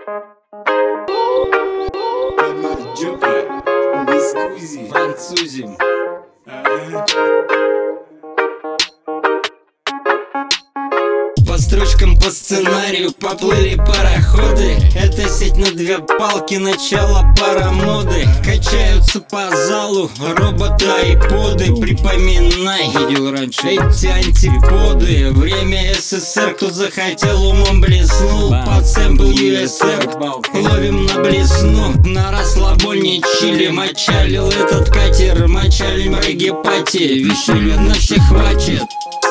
Французим. По строчкам, по сценарию поплыли пароходы. Это сеть на две палки, начало парамоды. Качаются по залу роботы-айподы. Припоминай, видел раньше эти антиподы. Время СССР, кто захотел, умом блеснул. Под сэмпл ЮСР ловим на блесну. На расслабоне чили мочалил этот катер. Мочалим регги-пати, веселья на всех хватит.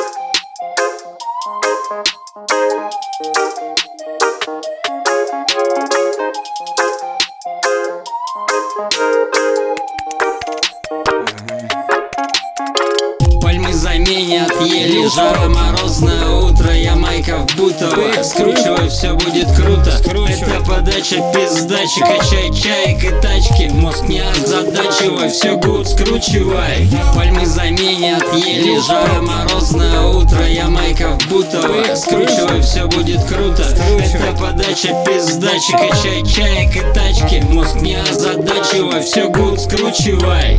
Пальмы заменят ели, жара, морозное утро. Я Майка в Бутово, скручивай, все будет круто. Это подача, пиздача, качай чаек и тачки. Мозг не озадачивай, все гуд, скручивай. Пальмы заменят ели, жара, морозное утро. Я Майка в Бутово, скручивай, все будет круто. Это подача, пиздача, качай чаек и тачки. Мозг не озадачивай, все гуд, скручивай.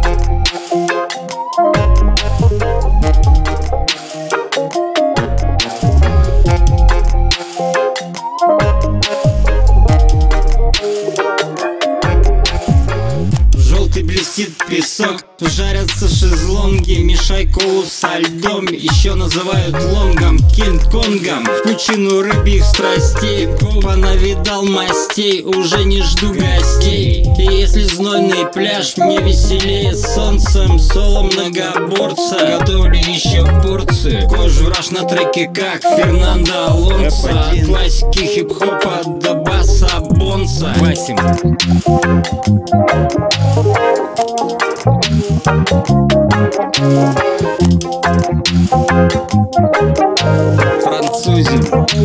Блестит песок, жарятся шезлонги. Мешай колу со льдом, еще называют лонгом, Кинг-Конгом. Пучину рыбьих страстей понавидал мастей, уже не жду гостей. И если знойный пляж мне веселее солнцем, соло многоборца, готовлю еще порцию. Кожу враж на треке, как Фернандо Алонсо. От классики хип-хопа до баса бонса. Французим.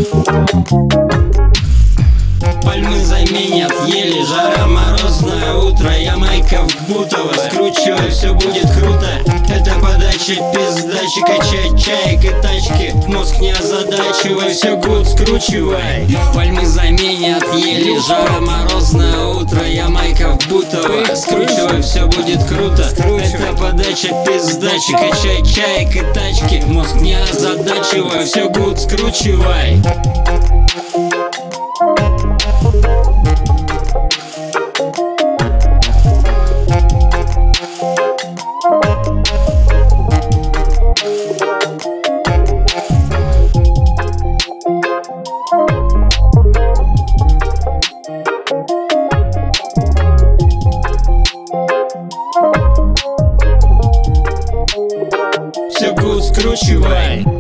Пальмы заменят ели, жара, морозное утро. Я Майка в Бутово, скручивай, все будет круто. Это подача, пиздача, качай чаек и тачки. Мозг не озадачивай, все гуд, скручивай. Пальмы заменят ели, жара, морозное утро. Я Майка в Бутово, скручивай, все будет круто. Это подача, пиздача, качай чаек и тачки. Мозг не озадачивай, все гуд, скручивай. Все гуд, скручивай.